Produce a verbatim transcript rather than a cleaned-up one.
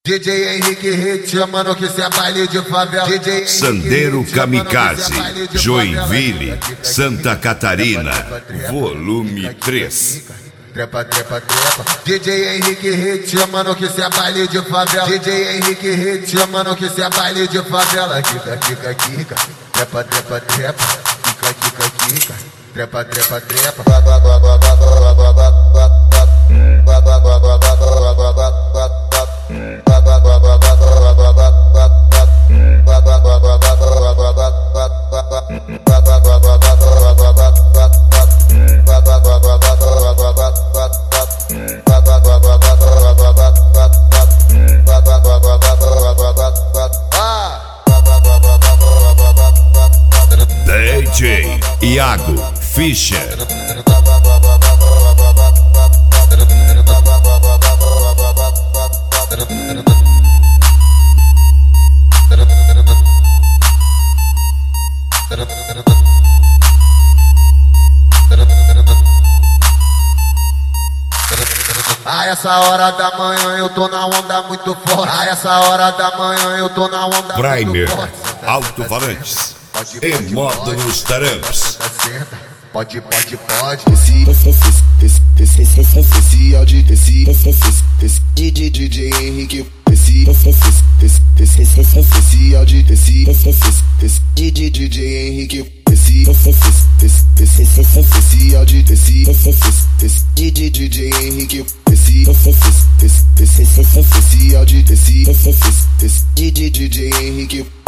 D J Henrique Hit, mano, que cê é baile de favela. D J Sandeiro Kamikaze, Joinville, Santa Catarina, volume três. Trepa, trepa, trepa. D J Henrique Hit, mano, que cê é baile de favela. D J Henrique Hit, mano, que cê é baile de favela. Kika, kika, kika. Trepa, trepa, trepa. Kika, kika, kika. Trepa, trepa, trepa. D J Iago Fischer. A essa hora da manhã eu tô na onda muito forte. A essa hora da manhã eu tô na onda Primer, muito forte. alto-falantes e modo nos taramps. Pode, pode, pode. Esse, esse, esse, esse, esse, esse áudio, esse, esse, esse, D J Henrique, esse, esse, esse, esse, esse, esse áudio, esse, esse, esse, D J Henrique, esse, esse, esse, esse, esse, esse áudio, esse, esse, esse, D J Henrique, esse, esse, esse, esse, esse, esse áudio, esse, esse, esse, D J Henrique.